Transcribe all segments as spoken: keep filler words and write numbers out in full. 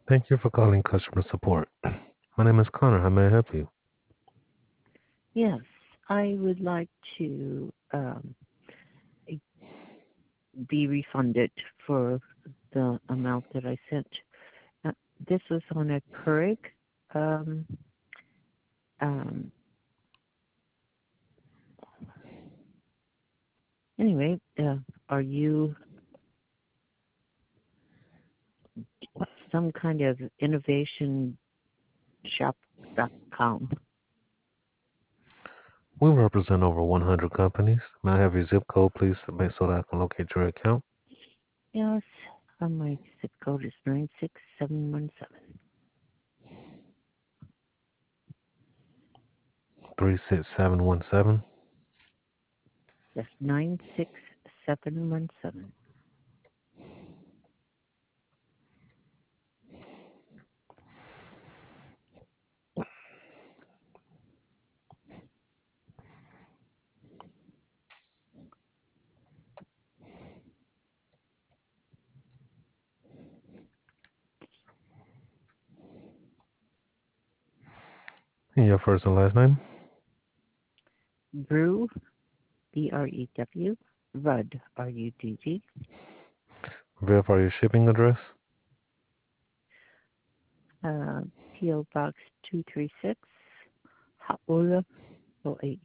Thank you for calling customer support. My name is Connor. How may I help you? Yes, I would like to um, be refunded for the amount that I sent. Uh, this was on a Keurig. Um, um, anyway, uh, are you some kind of innovation shop dot com? We represent over one hundred companies. May I have your zip code, please, so that so that I can locate your account? Yes, uh, my zip code is nine six seven one seven. three six seven one seven. That's nine six seven one seven. And your first and last name? Brew, B R E W, Rudd, R U D D. Verify your shipping address. uh, P O. Box two three six, Haola, Hawaii.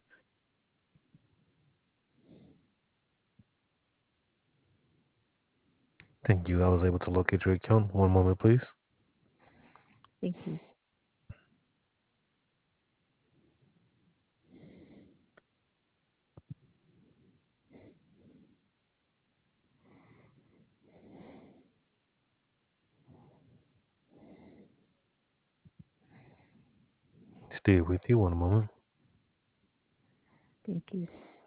Thank you. I was able to locate your account. One moment, please. Thank you. Stay with you one moment. Thank you.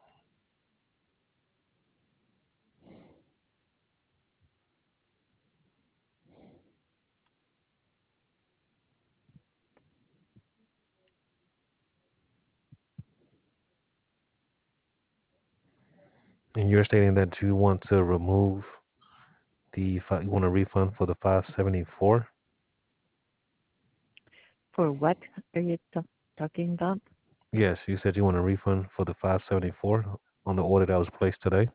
And you're stating that you want to remove the fi- you want a refund for the five seventy-four? For what are you t- talking about? Yes, you said you want a refund for the five seventy-four on the order that was placed today.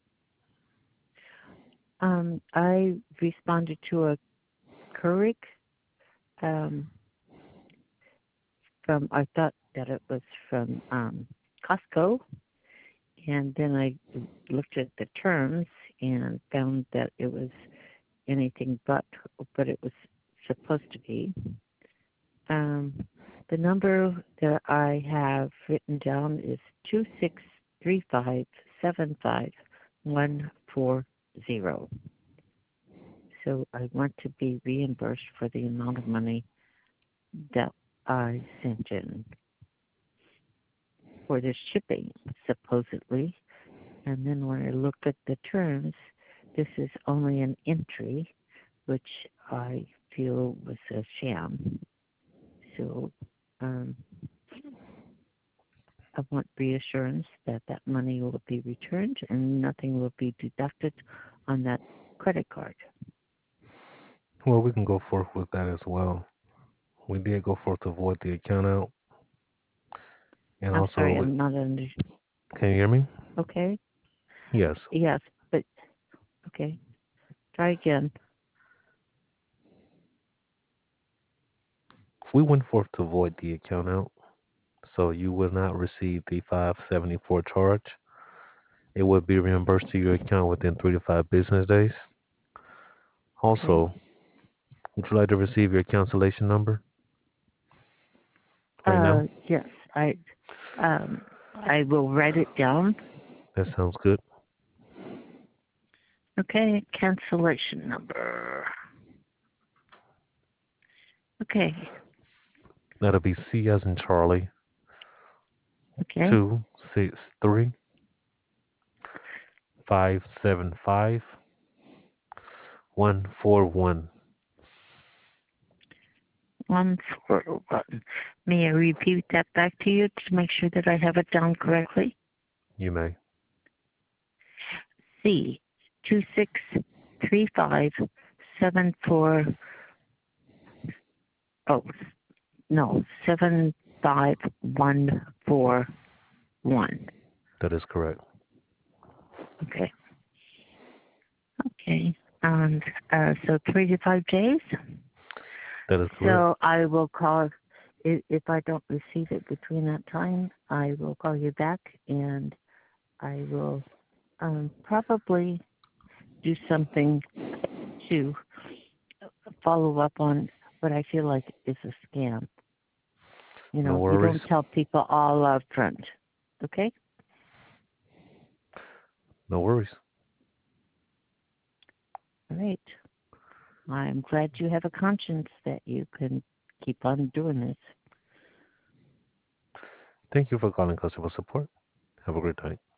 Um, I responded to a Keurig um, from, I thought that it was from um, Costco, and then I looked at the terms and found that it was anything but what it was supposed to be. Um, the number that I have written down is two six three five seven five one four zero. So I want to be reimbursed for the amount of money that I sent in for the shipping, supposedly. And then when I look at the terms, this is only an entry, which I feel was a sham. So um, I want reassurance that that money will be returned and nothing will be deducted on that credit card. Well, we can go forth with that as well. We did go forth to void the account out, and I'm also, sorry, we, I'm not under. can you hear me? Okay. Yes. Yes, but okay. Try again. We went forth to void the account out, so you will not receive the five seventy-four charge. It will be reimbursed to your account within three to five business days. Okay. Also, would you like to receive your cancellation number right now? Uh, yes, I um I will write it down. That sounds good. Okay, cancellation number. Okay. That'll be C as in Charlie, Okay. two six three five seven five one four one. One four one. May I repeat that back to you to make sure that I have it down correctly? You may. C two six three five seven four Oh, no, seven five one four one. That is correct. Okay. Okay. And uh, so three to five days. That is correct. So I will call. If, if I don't receive it between that time, I will call you back, and I will um, probably do something to follow up on what I feel like is a scam. You No know, you worries. don't tell people all up front. Okay? No worries. All right. I'm glad you have a conscience that you can keep on doing this. Thank you for calling customer support. Have a great night.